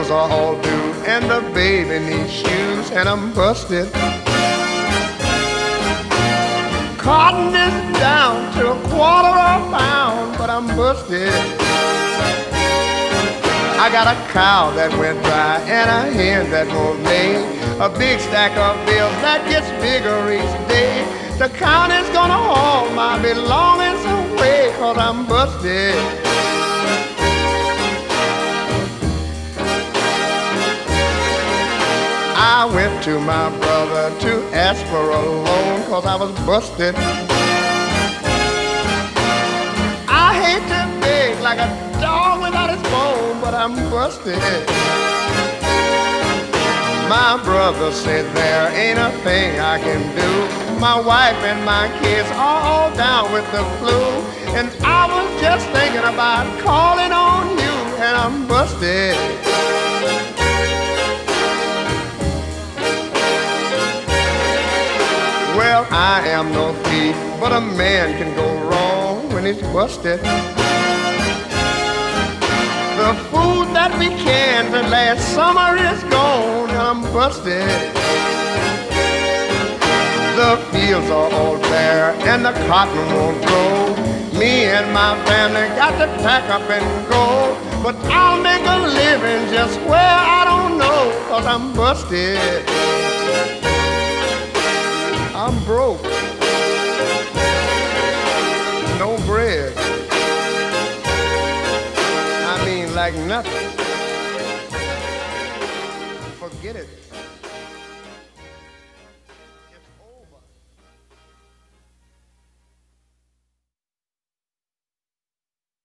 bills are all due, and the baby needs shoes, and I'm busted. Cotton is down to a quarter of a pound, but I'm busted. I got a cow that went dry and a hen that won't lay. A big stack of bills that gets bigger each day. The county's gonna haul my belongings away 'cause I'm busted. I went to my brother to ask for a loan 'cause I was busted. I hate to beg like a dog without his bone, but I'm busted. My brother said there ain't a thing I can do. My wife and my kids are all down with the flu, and I was just thinking about calling on you, and I'm busted. Well, I am no thief, but a man can go wrong when he's busted. The food that we canned last summer is gone, and I'm busted. The fields are all bare, and the cotton won't grow. Me and my family got to pack up and go. But I'll make a living just where I don't know, 'cause I'm busted. I'm broke. No bread. I mean, like nothing.